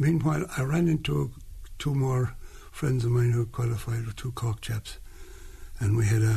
meanwhile, I ran into two more friends of mine who qualified, with two Cork chaps, and we had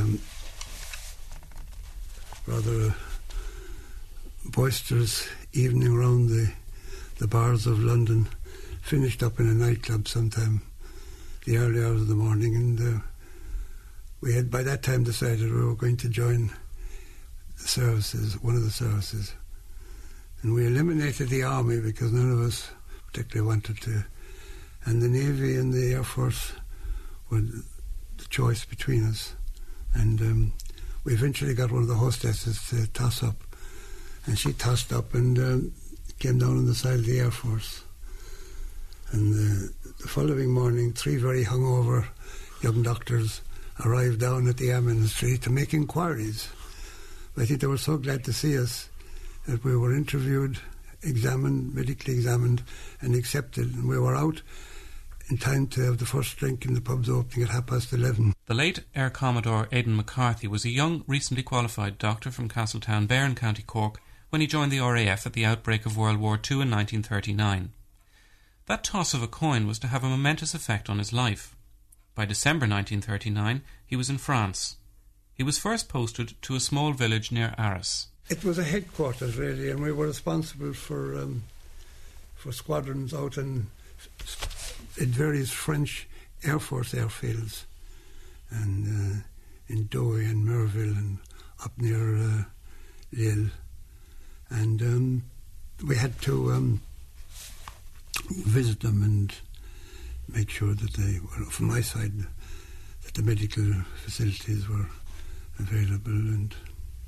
rather boisterous evening around the bars of London, finished up in a nightclub sometime the early hours of the morning, and we had by that time decided we were going to join the services, one of the services, and we eliminated the army because none of us particularly wanted to, and the Navy and the Air Force were the choice between us, and we eventually got one of the hostesses to toss up, and she tossed up and came down on the side of the Air Force. And the following morning, 3 very hungover young doctors arrived down at the Air Ministry to make inquiries. I think they were so glad to see us that we were interviewed, examined, medically examined, and accepted. And we were out in time to have the first drink in the pubs opening at 11:30. The late Air Commodore Aidan McCarthy was a young, recently qualified doctor from Castletown, Bairn, County Cork, when he joined the RAF at the outbreak of World War II in 1939. That toss of a coin was to have a momentous effect on his life. By December 1939, he was in France. He was first posted to a small village near Arras. It was a headquarters, really, and we were responsible for squadrons out in various French Air Force airfields, and in Douai and Merville and up near Lille. And we had to visit them and make sure that they were, from my side, that the medical facilities were available, and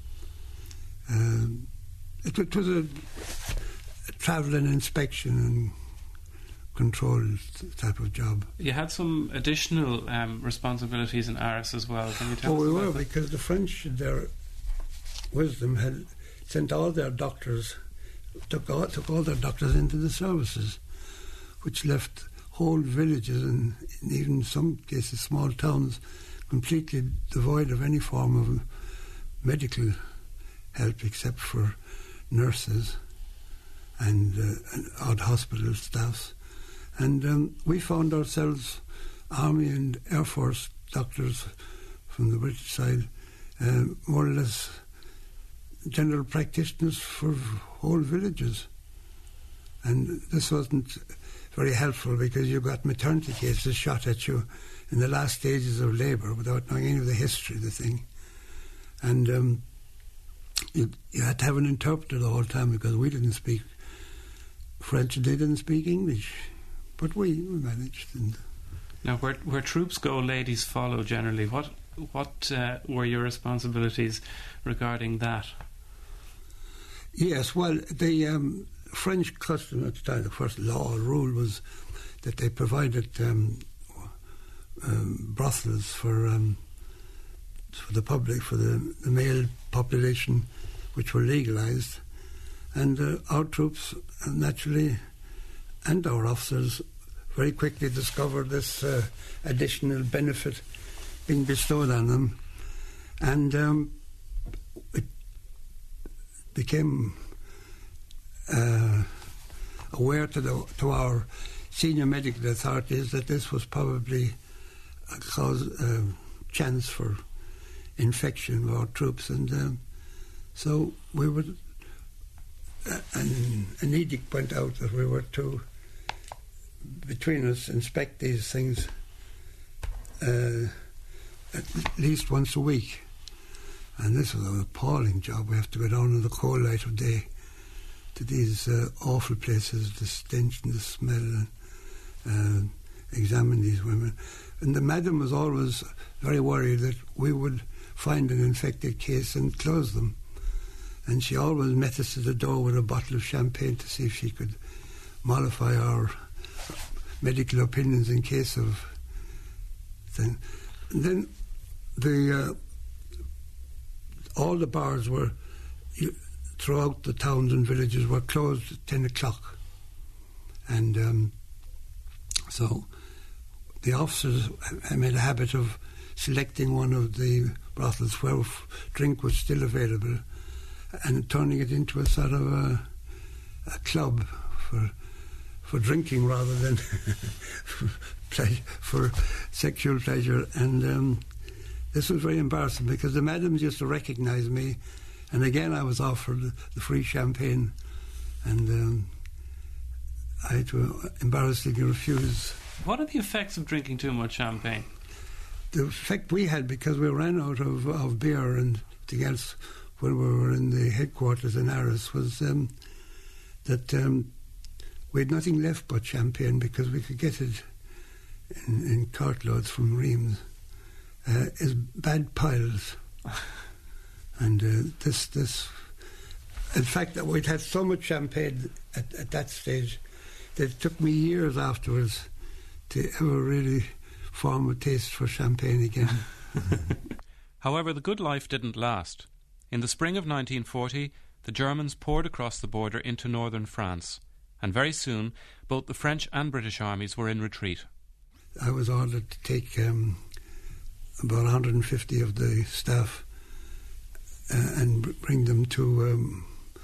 it was a travel and inspection and control type of job. You had some additional responsibilities in Arras as well. Can you tell us we about were, that? because the French, in their wisdom, had sent all their doctors, took all their doctors into the services, which left whole villages and even in some cases small towns completely devoid of any form of medical help except for nurses and odd hospital staffs. And we found ourselves, Army and Air Force doctors from the British side, more or less general practitioners for whole villages. And this wasn't very helpful because you got maternity cases shot at you in the last stages of labour without knowing any of the history of the thing. And you had to have an interpreter the whole time because we didn't speak French and they didn't speak English. But we managed. And now, where troops go, ladies follow generally. What were your responsibilities regarding that? Yes, well, the French custom at the time, the first law or rule was that they provided brothels for the public, for the male population, which were legalised. And our troops, naturally, and our officers very quickly discovered this additional benefit being bestowed on them. And it became aware to our senior medical authorities that this was probably a chance for infection of our troops, and so we would. An edict went out that we were to, between us, inspect these things at least once a week. And this was an appalling job. We have to go down in the cold light of day to these awful places, the stench and the smell, and examine these women. And the madam was always very worried that we would find an infected case and close them. And she always met us at the door with a bottle of champagne to see if she could mollify our medical opinions in case of thing. And then all the bars were throughout the towns and villages were closed at 10 o'clock. And so the officers made a habit of selecting one of the brothels where drink was still available and turning it into a sort of a club for drinking rather than for sexual pleasure. And this was very embarrassing because the madams used to recognise me, and again I was offered the free champagne, and I had to embarrassingly refuse. What are the effects of drinking too much champagne? The effect we had, because we ran out of beer and anything else when we were in the headquarters in Arras, was that we had nothing left but champagne, because we could get it in cartloads from Reims, is bad piles. And this, in fact, that we'd had so much champagne at that stage that it took me years afterwards to ever really form a taste for champagne again. However, the good life didn't last. In the spring of 1940, the Germans poured across the border into northern France, and very soon both the French and British armies were in retreat. I was ordered to take about 150 of the staff and bring them to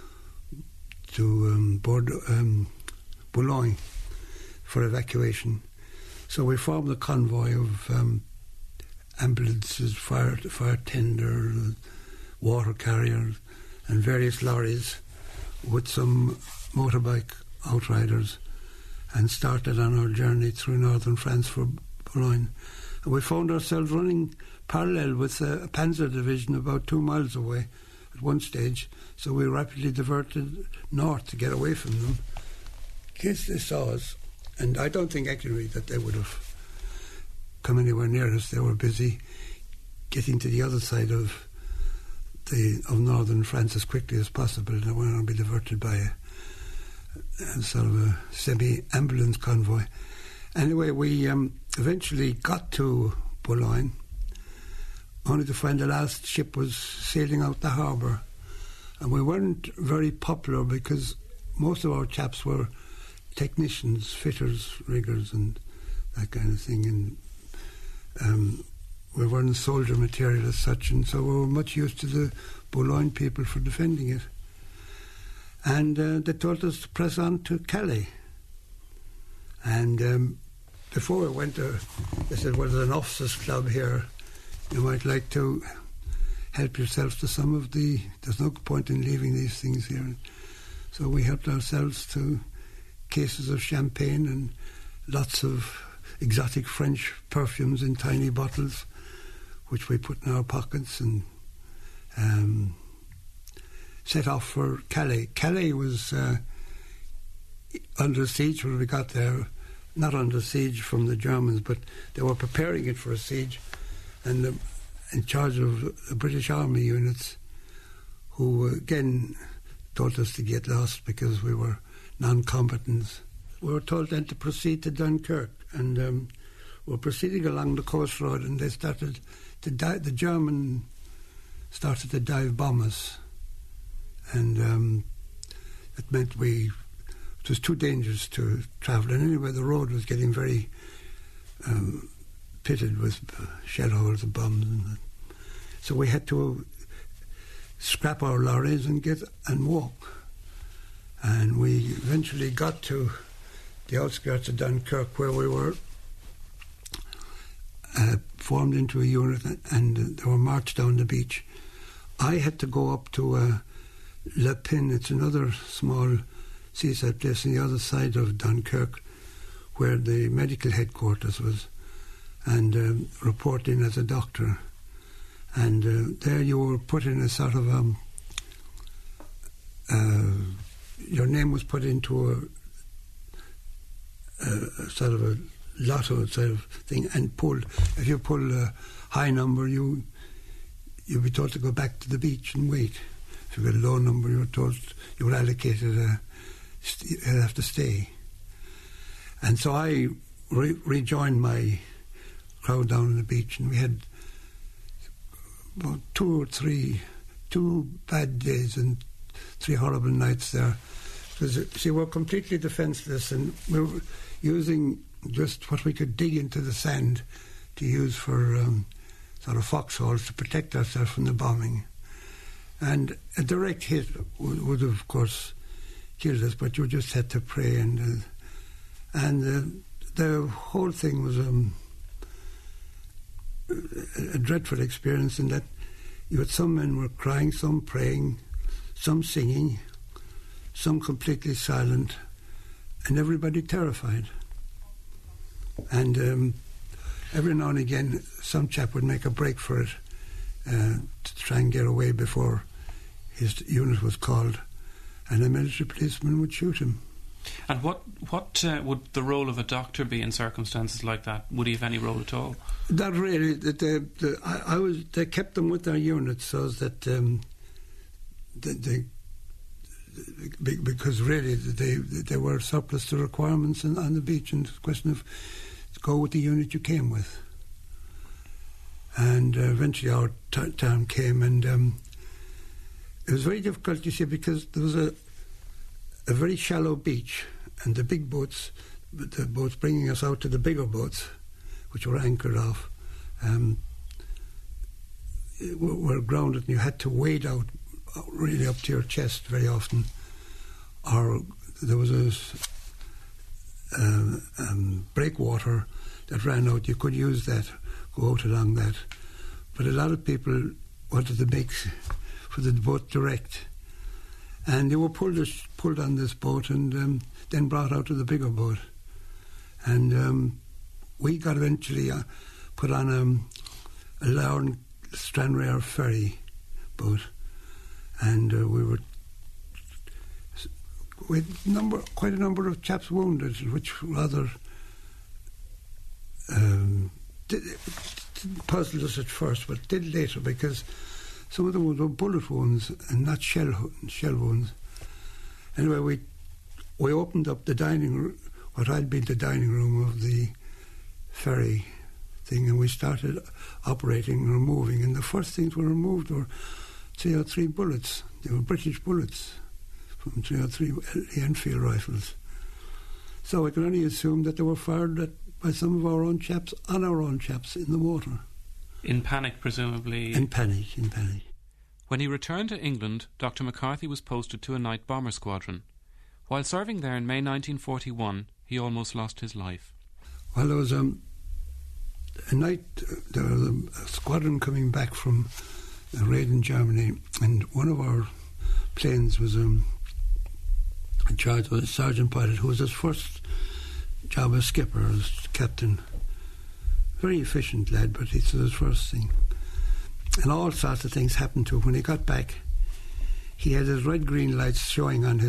Boulogne for evacuation. So we formed a convoy of ambulances, fire tender, water carriers, and various lorries with some motorbike outriders, and started on our journey through northern France for Boulogne. And we found ourselves running parallel with a panzer division about 2 miles away at one stage, so we rapidly diverted north to get away from them in case they saw us. And I don't think actually that they would have come anywhere near us. They were busy getting to the other side of northern France as quickly as possible, and they were going to be diverted by a sort of a semi-ambulance convoy. Anyway, we eventually got to Boulogne, only to find the last ship was sailing out the harbour. And we weren't very popular because most of our chaps were technicians, fitters, riggers, and that kind of thing. And we weren't soldier material as such, and so we were much used to the Boulogne people for defending it. And they told us to press on to Calais. And before we went there, they said, well, there's an officers' club here. You might like to help yourselves to some of there's no point in leaving these things here. So we helped ourselves to cases of champagne and lots of exotic French perfumes in tiny bottles, which we put in our pockets, and set off for Calais. Calais was under siege when we got there. Not under siege from the Germans, but they were preparing it for a siege, and in charge of the British Army units, who again told us to get lost because we were non-combatants. We were told then to proceed to Dunkirk, and we were proceeding along the coast road, and they started to the German started to dive bomb us, and it meant it was too dangerous to travel. And anyway, the road was getting very pitted with shell holes and bombs, and so we had to scrap our lorries and walk. And we eventually got to the outskirts of Dunkirk, where we were formed into a unit, and they were marched down the beach. I had to go up to Le Pin. It's another small seaside place on the other side of Dunkirk, where the medical headquarters was, and report in as a doctor. And there you were put in a sort of your name was put into a sort of a lotto sort of thing, and pulled. If you pull a high number, you'd be told to go back to the beach and wait. If you got a low number, you were told you were allocated you'd have to stay. And so I rejoined my crowd down on the beach, and we had about 2 bad days and 3 horrible nights there. Because, see, we're completely defenceless, and we were using just what we could dig into the sand to use for sort of foxholes to protect ourselves from the bombing. And a direct hit would have, of course, killed us, but you just had to pray and And the whole thing was a dreadful experience in that you had some men were crying, some praying, some singing, some completely silent, and everybody terrified. And every now and again, some chap would make a break for it to try and get away before his unit was called, and a military policeman would shoot him. And what would the role of a doctor be in circumstances like that? Would he have any role at all? Not really. They kept them with their units so that because really they were surplus to requirements on the beach, and it's a question of go with the unit you came with. And eventually our time came, and it was very difficult, you see, because there was a very shallow beach, and the big boats, the boats bringing us out to the bigger boats, which were anchored off, were grounded, and you had to wade out really up to your chest very often. Or there was a breakwater that ran out. You could use that, go out along that. But a lot of people wanted to make for the boat direct. And they were pulled on this boat and then brought out to the bigger boat. And we got eventually put on a Larne Stranraer ferry boat. And we were with quite a number of chaps wounded, which rather puzzled us at first, but did later, because some of them were bullet wounds and not shell wounds. Anyway, we opened up the dining room, what had been the dining room of the ferry thing, and we started operating and removing. And the first things were removed were 3 or 3 bullets. They were British bullets from 3 or 3 Enfield rifles. So I can only assume that they were fired by some of our own chaps on our own chaps in the water. In panic, presumably? In panic. When he returned to England, Dr. McCarthy was posted to a night bomber squadron. While serving there in May 1941, he almost lost his life. Well, there was a night, there was a squadron coming back from a raid in Germany, and one of our planes was in charge of a sergeant pilot who was his first job as skipper, as captain. Very efficient lad, but it's his first thing. And all sorts of things happened to him. When he got back, he had his red-green lights showing on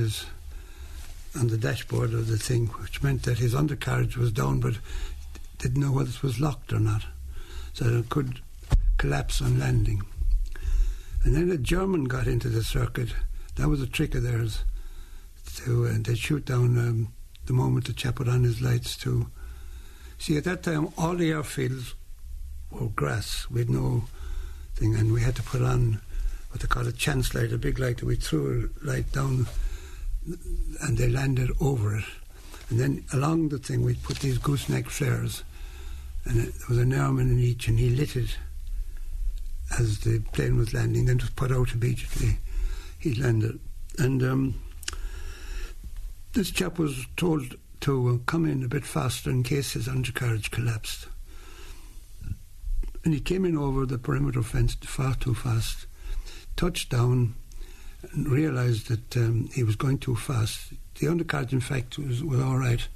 the dashboard of the thing, which meant that his undercarriage was down, but didn't know whether it was locked or not, so it could collapse on landing. And then a German got into the circuit. That was a trick of theirs. They'd shoot down the moment the chap put on his lights to... See, at that time, all the airfields were grass. We had no thing, and we had to put on what they call a chance light, a big light that we threw a light down, and they landed over it. And then along the thing, we put these gooseneck flares, and there was an airman in each, and he lit it as the plane was landing. Then it was put out immediately. He landed. And this chap was told to come in a bit faster in case his undercarriage collapsed. And he came in over the perimeter fence far too fast, touched down, and realised that he was going too fast. The undercarriage, in fact, was all right.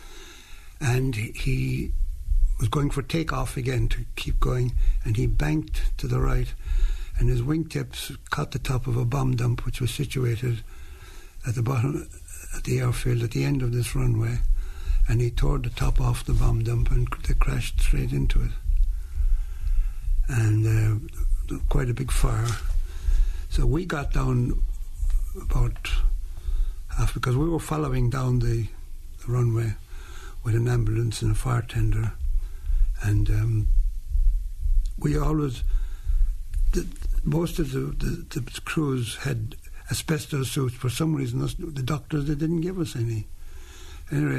And he was going for takeoff again to keep going, and he banked to the right, and his wingtips caught the top of a bomb dump which was situated at the bottom at the airfield at the end of this runway, and he tore the top off the bomb dump, and they crashed straight into it. And quite a big fire. So we got down about half, because we were following down the runway with an ambulance and a fire tender, and we always... most of the crews had asbestos suits. For some reason, the doctors, they didn't give us any. Anyway,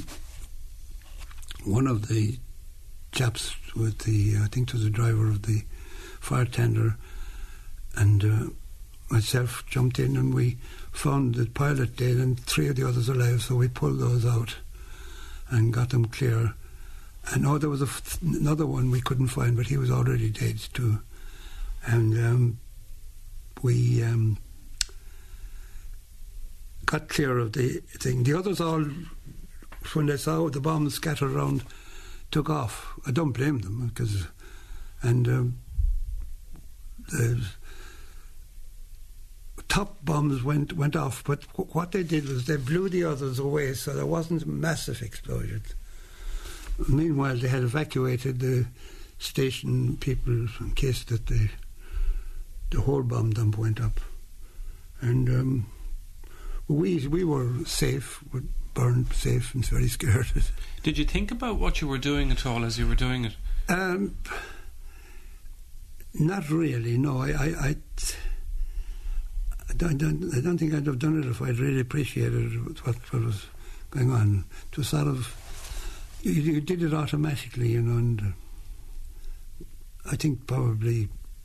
one of the chaps with the, I think it was the driver of the fire tender, and myself jumped in, and we found the pilot dead and 3 of the others alive, so we pulled those out. and got them clear. And there was another one we couldn't find, but he was already dead too. And we got clear of the thing. The others all, when they saw the bombs scattered around, took off. I don't blame them, because the top bombs went off, but what they did was they blew the others away, so there wasn't massive explosions. Meanwhile, they had evacuated the station people in case that the whole bomb dump went up. And we were safe, we burned safe and very scared. Did you think about what you were doing at all as you were doing it? Not really, no. I don't think I'd have done it if I'd really appreciated what was going on. It was sort of, you did it automatically, and I think probably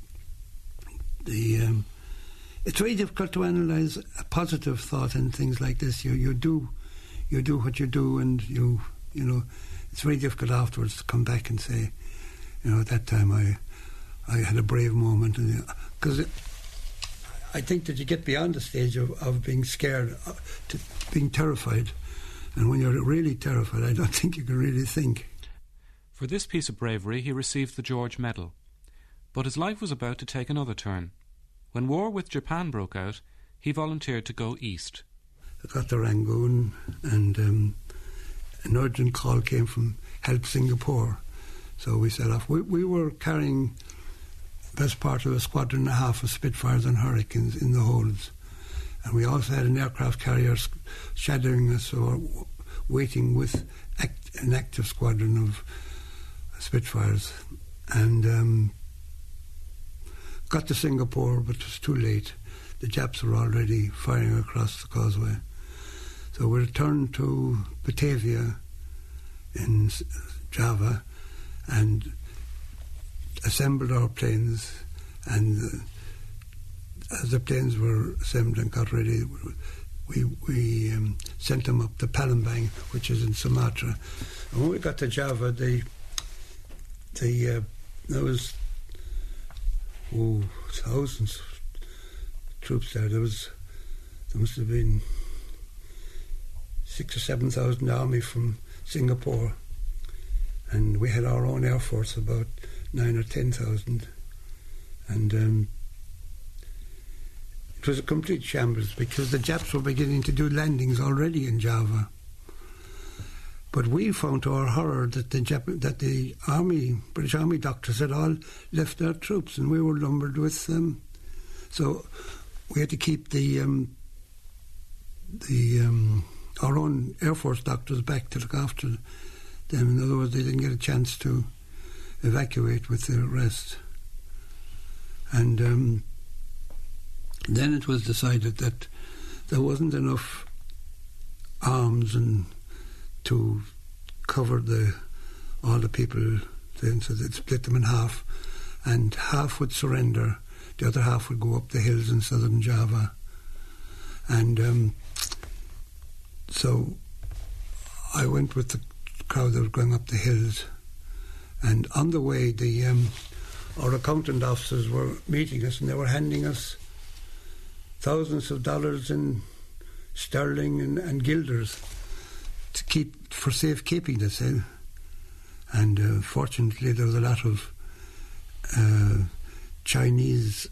it's very difficult to analyse a positive thought in things like this. You do what you do, and you know it's very difficult afterwards to come back and say, at that time I had a brave moment, because I think that you get beyond the stage of being scared to being terrified, and when you're really terrified, I don't think you can really think. For this piece of bravery he received the George Medal, but his life was about to take another turn. When war with Japan broke out, he volunteered to go east. I got to Rangoon, and an urgent call came from Help Singapore, so we set off. We were carrying best part of a squadron and a half of Spitfires and Hurricanes in the holds, and we also had an aircraft carrier shadowing us or waiting with an active squadron of Spitfires, and got to Singapore, but it was too late. The Japs were already firing across the causeway, so we returned to Batavia in Java and assembled our planes, and as the planes were assembled and got ready, we sent them up to Palembang, which is in Sumatra. And when we got to Java, there was thousands of troops there. There must have been 6,000 or 7,000 army from Singapore, and we had our own air force, about 9,000 or 10,000, and it was a complete shambles because the Japs were beginning to do landings already in Java. But we found to our horror that the British Army doctors had all left their troops, and we were lumbered with them. So we had to keep our own Air Force doctors back to look after them. In other words, they didn't get a chance to evacuate with the rest. And then it was decided that there wasn't enough arms and to cover all the people then, so they'd split them in half, and half would surrender, the other half would go up the hills in southern Java. And so I went with the crowd that was going up the hills, and on the way our accountant officers were meeting us, and they were handing us thousands of dollars in sterling and guilders to keep for safekeeping, they said. And fortunately there was a lot of Chinese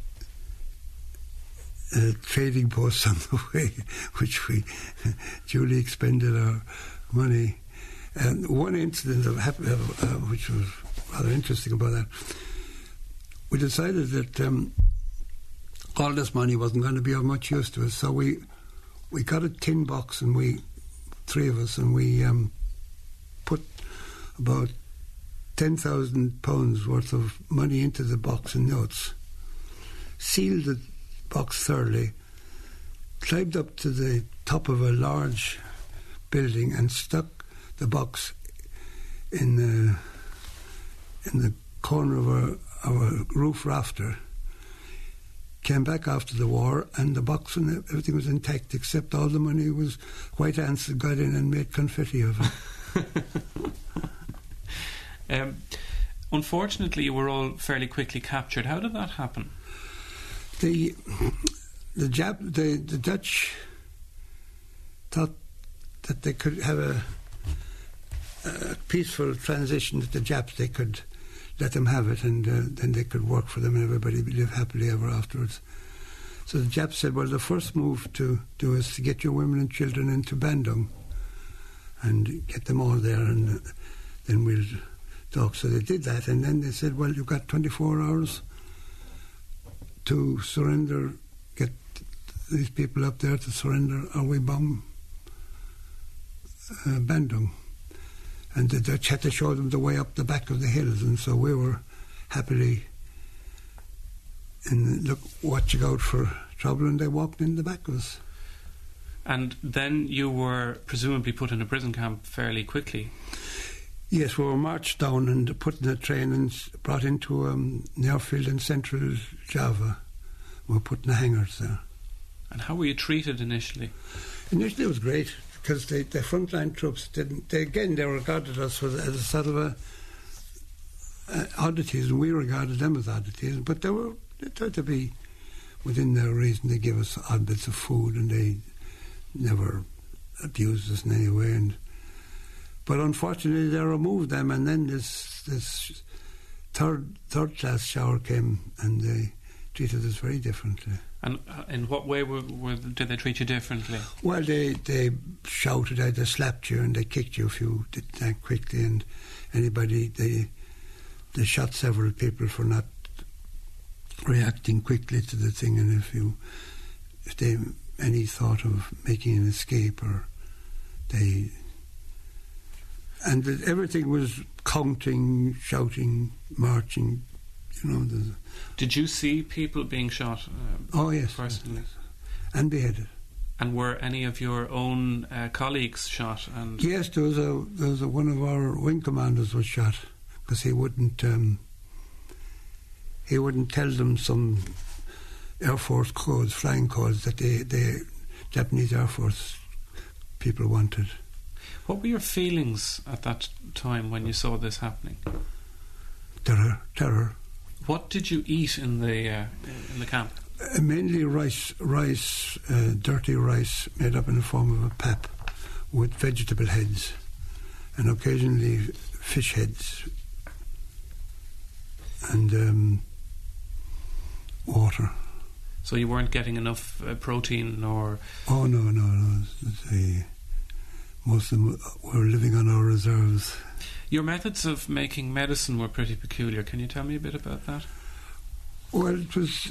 trading posts on the way, which we duly expended our money. And one incident that happened, which was rather interesting about that, we decided that all this money wasn't going to be of much use to us, so we got a tin box, and three of us, and we put about £10,000 worth of money into the box in notes, sealed the box thoroughly, climbed up to the top of a large building and stuck the box in the corner of our roof rafter. Came back after the war, and the box and everything was intact, except all the money was white ants that got in and made confetti of it. Unfortunately, you were all fairly quickly captured. How did that happen? The Dutch thought that they could have a peaceful transition, that the Japs, they could let them have it, and then they could work for them and everybody live happily ever afterwards. So the Japs said, well, the first move to do is to get your women and children into Bandung and get them all there, and then we'll talk. So they did that, and then they said, well, you've got 24 hours to surrender, get these people up there to surrender, or we bomb Bandung. And the Dutch had to show them the way up the back of the hills, and so we were happily watching out for trouble, and they walked in the back of us. And then you were presumably put in a prison camp fairly quickly. Yes, we were marched down and put in a train and brought into an airfield in central Java. We were put in the hangars there. And how were you treated initially? Initially it was great, because the frontline troops they regarded us as a sort of oddities, and we regarded them as oddities, but they tried to be within their reason. They gave us odd bits of food, and they never abused us in any way. But unfortunately they removed them, and then this third class shower came, and they treated us very differently. And in what way did they treat you differently? Well, they shouted out, they slapped you, and they kicked you if you did that quickly, and they shot several people for not reacting quickly to the thing, and if they any thought of making an escape, or everything was counting, shouting, marching. Did you see people being shot? Oh yes, personally, yes. And beheaded. And were any of your own colleagues shot? And yes, there was one of our wing commanders was shot because he wouldn't tell them some Air Force codes, flying codes that the Japanese Air Force people wanted. What were your feelings at that time when you saw this happening? Terror. What did you eat in the camp? Mainly rice, dirty rice made up in the form of a pap with vegetable heads, and occasionally fish heads, and water. So you weren't getting enough protein, or? Oh no. Most of them were living on our reserves. Your methods of making medicine were pretty peculiar. Can you tell me a bit about that? Well, it was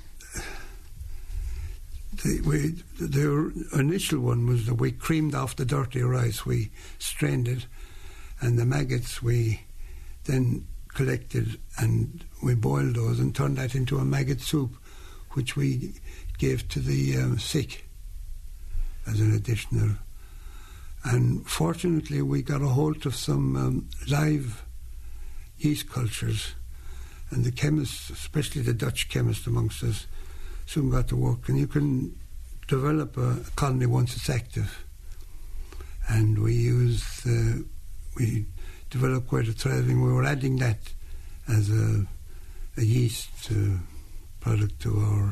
the initial one was that we creamed off the dirty rice, we strained it, and the maggots we then collected and we boiled those and turned that into a maggot soup, which we gave to the sick as an additional. And fortunately we got a hold of some live yeast cultures, and the chemists, especially the Dutch chemists amongst us, soon got to work. And you can develop a colony once it's active, and we developed quite a thriving. We were adding that as a yeast product to our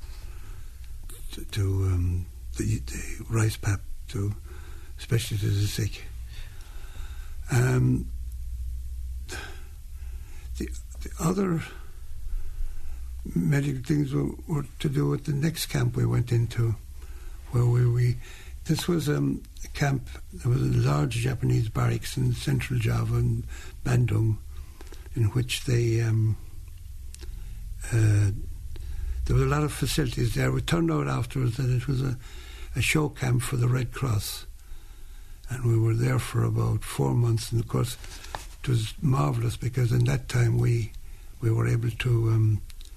the rice pap, especially to the sick. The other medical things were to do with the next camp we went into, where this was a camp. There was a large Japanese barracks in central Java and Bandung, in which there was a lot of facilities there. It turned out afterwards that it was a show camp for the Red Cross, and we were there for about 4 months. And of course, it was marvellous because in that time we were able to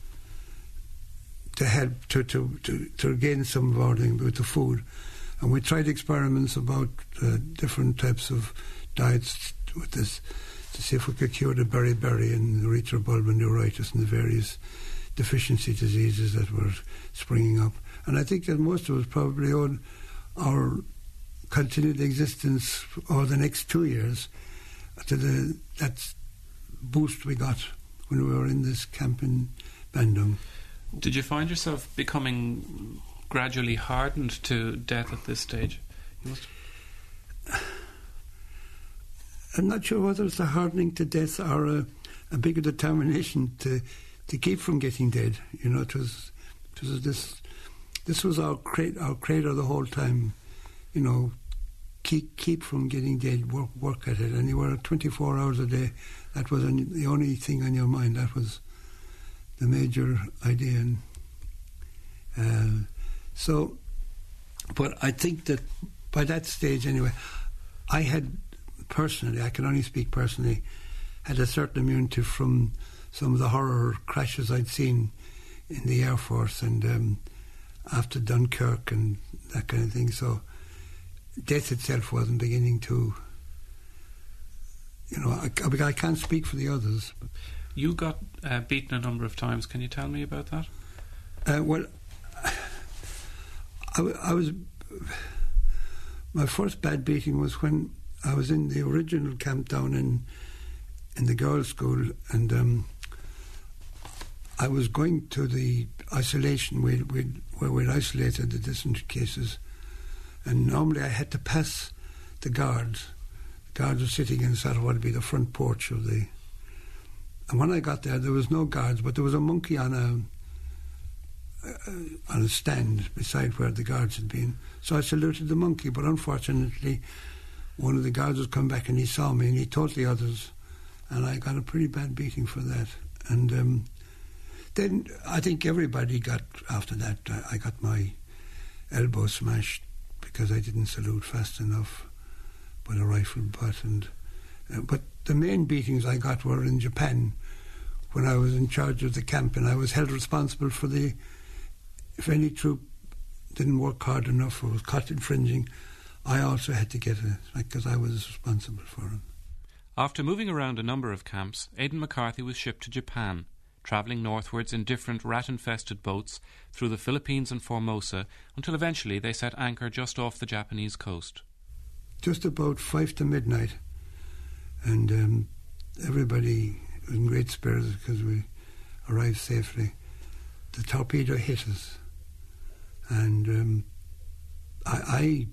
help to gain some of our thing with the food, and we tried experiments about different types of diets with this to see if we could cure the beriberi and the erythrobulbar neuritis and the various deficiency diseases that were springing up. And I think that most of us probably owed our continued existence over the next 2 years to that boost we got when we were in this camp in Bandung. Did you find yourself becoming gradually hardened to death at this stage? I'm not sure whether it's a hardening to death or a bigger determination to keep from getting dead. You know, it was this was our credo the whole time. You know, keep from getting dead. Work at it, and you were 24 hours a day. That was the only thing on your mind. That was the major idea. And so, but I think that by that stage, anyway, I had personally, I can only speak personally, had a certain immunity from some of the horror crashes I'd seen in the Air Force and after Dunkirk and that kind of thing. So death itself wasn't beginning to, you know, I can't speak for the others. You got beaten a number of times. Can you tell me about that? Well, I was... My first bad beating was when I was in the original camp down in the girls' school, and I was going to the isolation where we'd isolated the distant cases, and normally I had to pass the guards. The guards were sitting in sort of what would be the front porch of the... And when I got there was no guards, but there was a monkey on a stand beside where the guards had been. So I saluted the monkey, but unfortunately one of the guards had come back and he saw me and he told the others, and I got a pretty bad beating for that. And then I think everybody got, after that, I got my elbow smashed because I didn't salute fast enough with a rifle butt. And but the main beatings I got were in Japan when I was in charge of the camp, and I was held responsible for if any troop didn't work hard enough or was caught infringing, I also had to get it, because I was responsible for it. After moving around a number of camps, Aidan McCarthy was shipped to Japan, travelling northwards in different rat-infested boats through the Philippines and Formosa until eventually they set anchor just off the Japanese coast. Just about 5 to midnight, and everybody was in great spirits because we arrived safely. The torpedo hit us, and I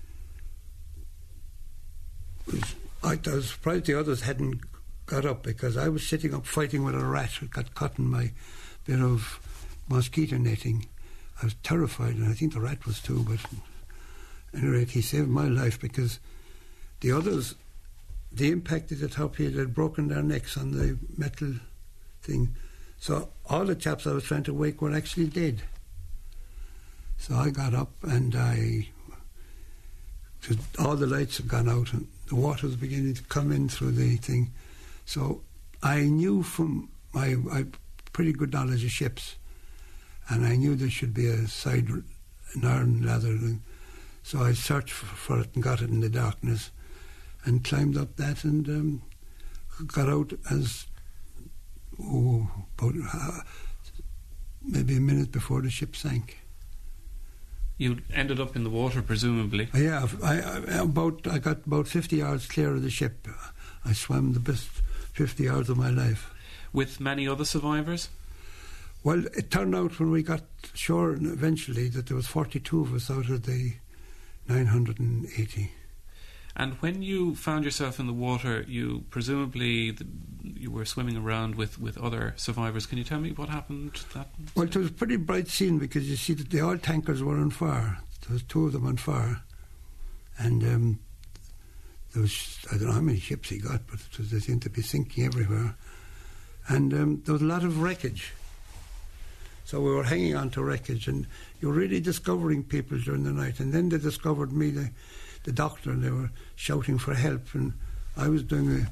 was surprised the others hadn't got up, because I was sitting up fighting with a rat that got caught in my bit of mosquito netting. I was terrified, and I think the rat was too, but at any rate, he saved my life, because the others, the impact of the torpedo had broken their necks on the metal thing. So all the chaps I was trying to wake were actually dead. So I got up, and all the lights had gone out and the water was beginning to come in through the thing. So I knew from my pretty good knowledge of ships, and I knew there should be a side, an iron ladder. So I searched for it and got it in the darkness and climbed up that and got out as about maybe a minute before the ship sank. You ended up in the water, presumably. Yeah, I got about 50 yards clear of the ship. I swam the best 50 yards of my life. With many other survivors? Well, it turned out when we got ashore eventually that there was 42 of us out of the 980. And when you found yourself in the water, you presumably you were swimming around with other survivors. Can you tell me what happened? Well, it was a pretty bright scene, because you see that the oil tankers were on fire. There was 2 of them on fire, and there was, I don't know how many ships he got, but they seemed to be sinking everywhere. And there was a lot of wreckage. So we were hanging on to wreckage, and you were really discovering people during the night. And then they discovered me, the doctor, and they were shouting for help, and I was doing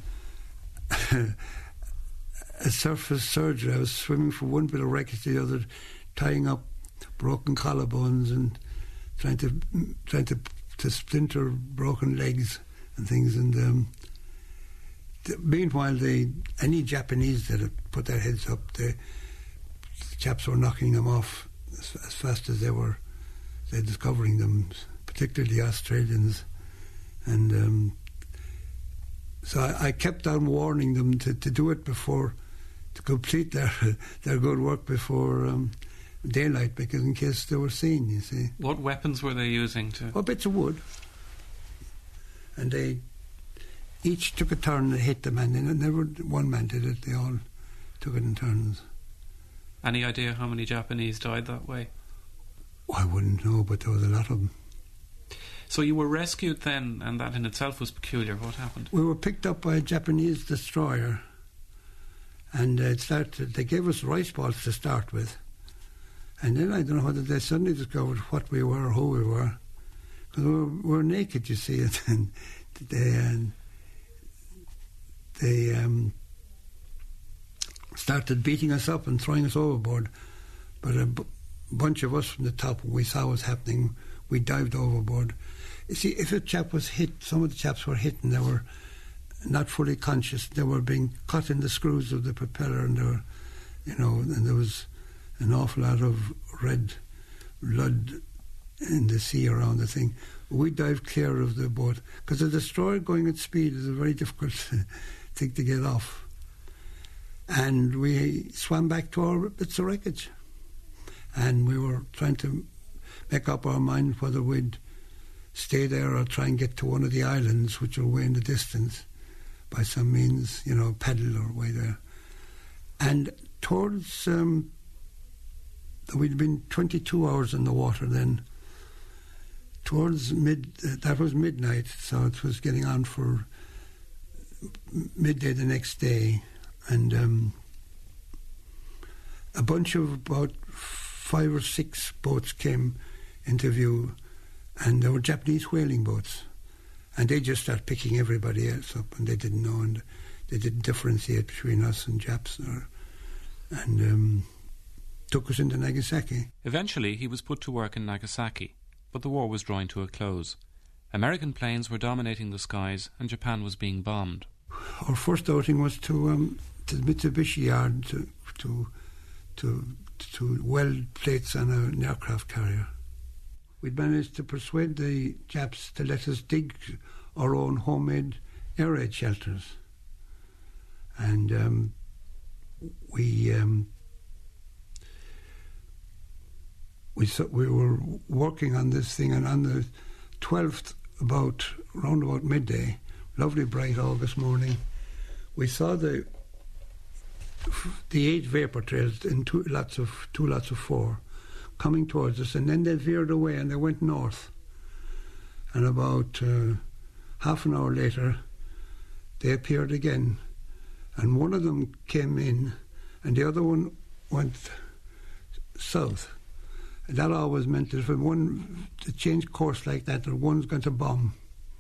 a surface surgery. I was swimming from one bit of wreckage to the other, tying up broken collarbones and trying to splinter broken legs and things. And meanwhile, any Japanese that had put their heads up, the chaps were knocking them off as fast as they're discovering them, particularly the Australians. And so I kept on warning them to do it before, to complete their good work before daylight, because in case they were seen, you see. What weapons were they using to? Oh, bits of wood. And they each took a turn and hit the man. And never one man did it. They all took it in turns. Any idea how many Japanese died that way? I wouldn't know, but there was a lot of them. So you were rescued then, and that in itself was peculiar. What happened? We were picked up by a Japanese destroyer, and they gave us rice balls to start with. And then I don't know whether they suddenly discovered what we were or who we were. Because we were naked, you see, and they started beating us up and throwing us overboard. But a bunch of us from the top, when we saw what was happening, we dived overboard. You see, if a chap was hit, some of the chaps were hit and they were not fully conscious. They were being cut in the screws of the propeller, and they were, and there was an awful lot of red blood in the sea around the thing. We dived clear of the boat, because a destroyer going at speed is a very difficult thing to get off. And we swam back to our bits of wreckage. And we were trying to make up our mind whether we'd stay there or try and get to one of the islands, which are way in the distance, by some means, paddle or way there. And towards, we'd been 22 hours in the water then. Towards that was midnight, so it was getting on for midday the next day. And a bunch of about 5 or 6 boats came into view, and there were Japanese whaling boats, and they just started picking everybody else up, and they didn't know, and they didn't differentiate between us and Japs, and took us into Nagasaki. Eventually he was put to work in Nagasaki, but the war was drawing to a close. American planes were dominating the skies, and Japan was being bombed. Our first outing was to the Mitsubishi yard to weld plates on an aircraft carrier. We'd managed to persuade the Japs to let us dig our own homemade air raid shelters. And we were working on this thing, and on the 12th, round about midday, lovely bright August morning, we saw the 8 vapour trails in two lots of 4 coming towards us, and then they veered away and they went north. And about half an hour later, they appeared again, and one of them came in and the other one went south. And that always meant that if one to change course like that, that one's going to bomb.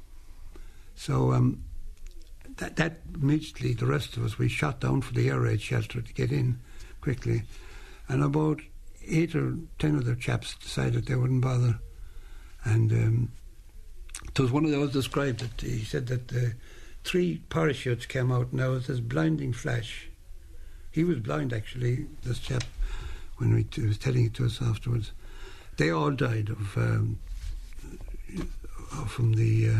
So that immediately, the rest of us, we shot down for the air raid shelter to get in quickly. And about 8 or 10 of their chaps decided they wouldn't bother. And it was one of those described that he said that 3 parachutes came out, and there was this blinding flash. He was blind, actually, this chap, when he was telling it to us afterwards. They all died from the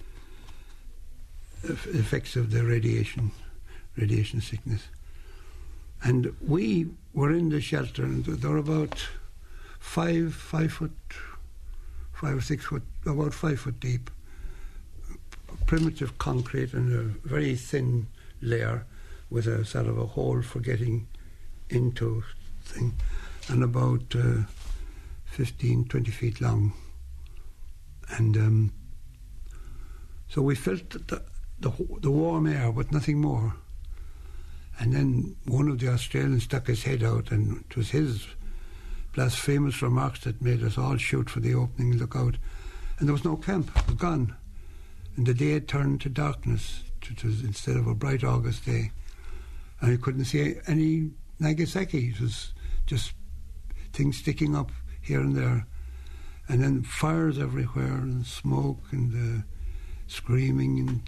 effects of the radiation sickness. And we were in the shelter, and there were about 5 or 6 foot, about 5 foot deep, primitive concrete and a very thin layer with a sort of a hole for getting into thing, and about 15, 20 feet long. And so we felt the warm air, but nothing more. And then one of the Australians stuck his head out, and it was his blasphemous remarks that made us all shoot for the opening and look out. And there was no camp, it was gone. And the day had turned to darkness, instead of a bright August day. And you couldn't see any Nagasaki. It was just things sticking up here and there. And then fires everywhere, and smoke, and screaming,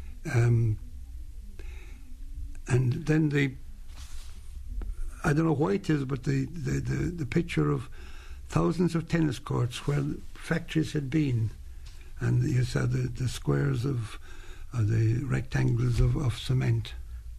and then I don't know why it is, but the picture of thousands of tennis courts where factories had been, and you saw the squares of the rectangles of cement.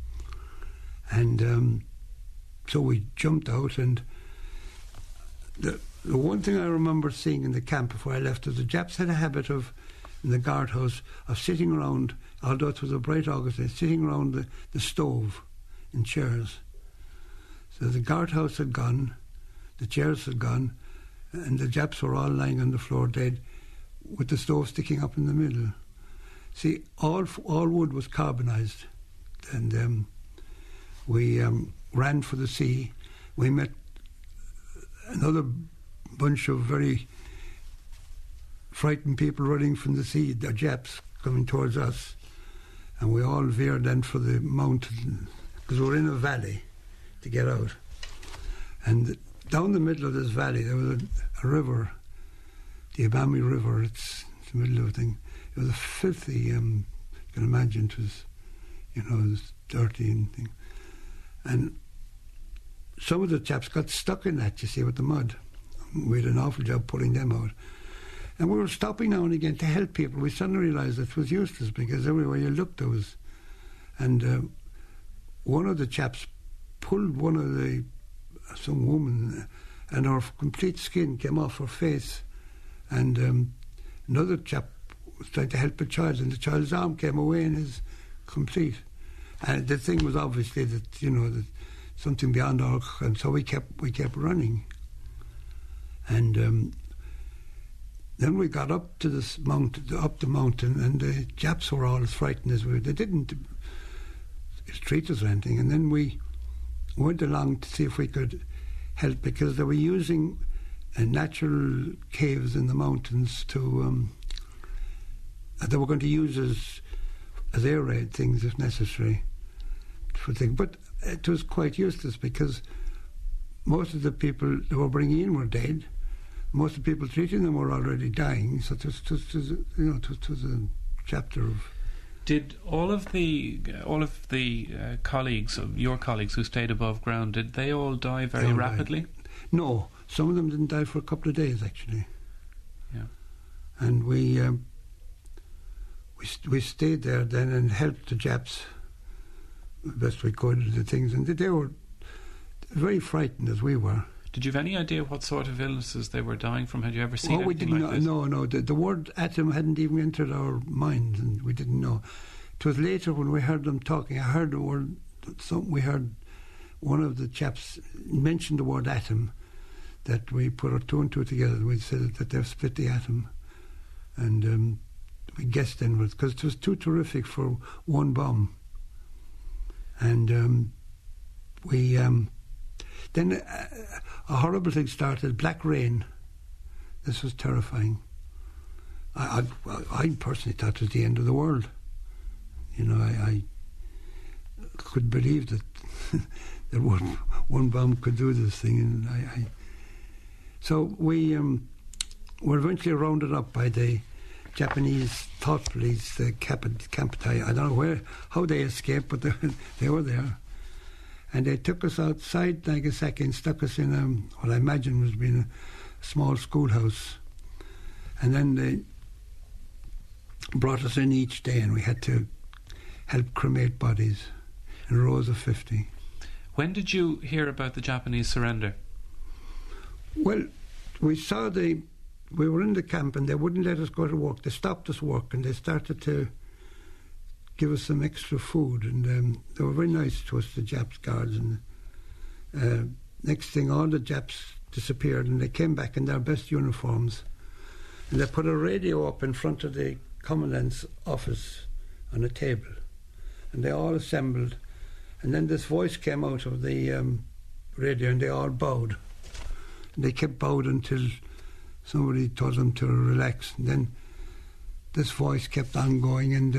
And so we jumped out, and the one thing I remember seeing in the camp before I left is the Japs had a habit of, in the guardhouse, of sitting around, although it was a bright August day, sitting around the stove in chairs. So the guardhouse had gone, the chairs had gone, and the Japs were all lying on the floor dead, with the stove sticking up in the middle. See, all wood was carbonised, and we ran for the sea. We met another bunch of very frightened people running from the sea, the Japs coming towards us, and we all veered then for the mountain, because we were in a valley to get out. And down the middle of this valley there was a river, the Abami River. It's the middle of a thing. It was a filthy, you can imagine, it was, it was dirty and thing. And some of the chaps got stuck in that, you see, with the mud. We had an awful job pulling them out. And we were stopping now and again to help people. We suddenly realised that it was useless, because everywhere you looked there was... And one of the chaps pulled some woman, and her complete skin came off her face. And another chap was trying to help a child, and the child's arm came away in his complete. And the thing was obviously that, that something beyond our... And so we kept running. And then we got up to this mountain, up the mountain, and the Japs were all as frightened as we were. They didn't treat us or anything. And then we went along to see if we could help, because they were using natural caves in the mountains to... they were going to use as air raid things if necessary. But it was quite useless, because most of the people they were bringing in were dead. Most of the people treating them were already dying. So it was a chapter of... Did all of the colleagues, your colleagues who stayed above ground, did they all die very rapidly? No, some of them didn't die for a couple of days actually. Yeah. And we stayed there then and helped the Japs the best we could, the things, and they were very frightened as we were. Did you have any idea what sort of illnesses they were dying from? Had you ever seen anything like this? No. The word atom hadn't even entered our minds, and we didn't know. It was later when we heard them talking. I heard the word. We heard one of the chaps mention the word atom. That we put our two and two together, and we said that they've split the atom, and we guessed then because it was too terrific for one bomb. And then a horrible thing started, black rain. This was terrifying. I personally thought it was the end of the world. I could believe that that one bomb could do this thing. And so we were eventually rounded up by the Japanese thought police, the Kamputai. I don't know how they escaped, but they were there. And they took us outside Nagasaki and stuck us in what I imagine was being a small schoolhouse. And then they brought us in each day, and we had to help cremate bodies in rows of 50. When did you hear about the Japanese surrender? Well, we were in the camp, and they wouldn't let us go to work. They stopped us work, and they started to give us some extra food, and they were very nice to us, the Japs guards. And next thing, all the Japs disappeared, and they came back in their best uniforms, and they put a radio up in front of the commandant's office on a table, and they all assembled, and then this voice came out of the radio, and they all bowed, and they kept bowed until somebody told them to relax, and then this voice kept on going, and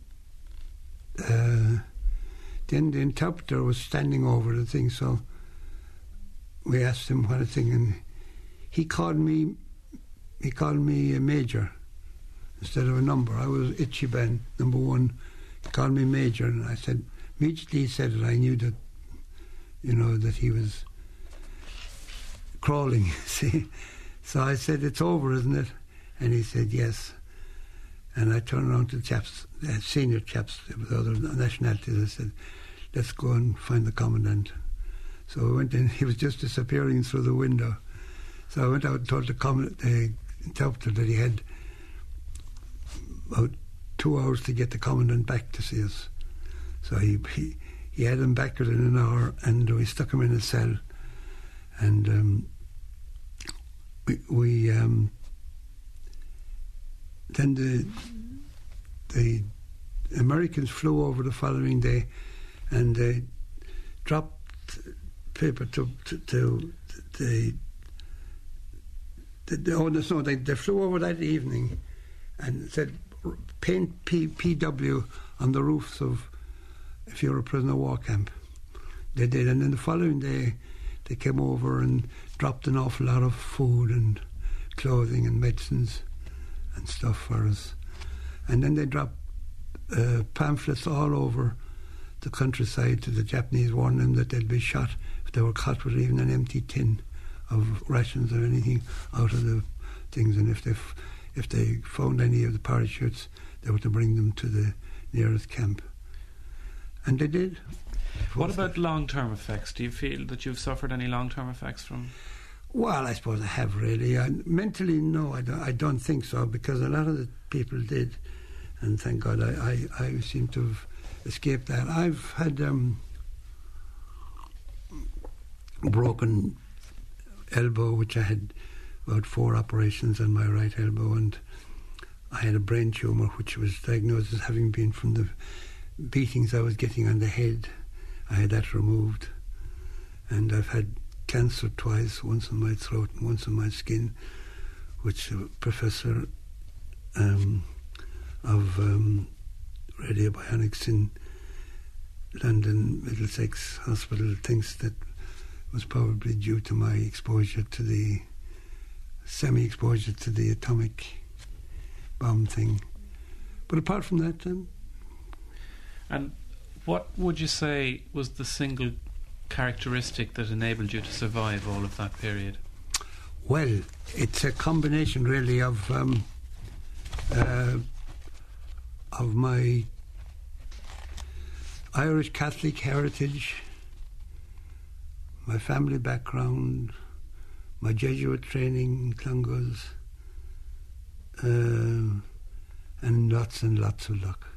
then the interpreter was standing over the thing, so we asked him what a thing, and he called me a major instead of a number. I was Ichiban, number one. He called me major, and I said, immediately he said it, I knew that, that he was crawling, see. So I said, it's over, isn't it? And he said, yes. And I turned around to the chaps, the senior chaps with other nationalities. I said, let's go and find the commandant. So I went in. He was just disappearing through the window. So I went out and told the interpreter that he had about 2 hours to get the commandant back to see us. So he had him back within an hour, and we stuck him in a cell. And then the Americans flew over the following day, and they dropped paper they flew over that evening and said, paint PW on the roofs of, if you're a prisoner of war camp. They did, and then the following day they came over and dropped an awful lot of food and clothing and medicines and stuff for us. And then they dropped pamphlets all over the countryside to the Japanese, warning them that they'd be shot if they were caught with even an empty tin of rations or anything out of the things. And if they found any of the parachutes, they were to bring them to the nearest camp. And they did. What about long-term effects? Do you feel that you've suffered any long-term effects from? Well, I suppose I have, really. Mentally, no, I don't think so, because a lot of the people did, and thank God I seem to have escaped that. I've had broken elbow, which I had about 4 operations on my right elbow, and I had a brain tumour, which was diagnosed as having been from the beatings I was getting on the head. I had that removed, and I've had cancer twice, once in my throat and once in my skin, which a professor of radiobionics in London Middlesex Hospital thinks that was probably due to my exposure to the semi-exposure to the atomic bomb thing. But apart from that, and what would you say was the single characteristic that enabled you to survive all of that period? Well, it's a combination really of my Irish Catholic heritage, my family background, my Jesuit training in Clongowes, and lots of luck.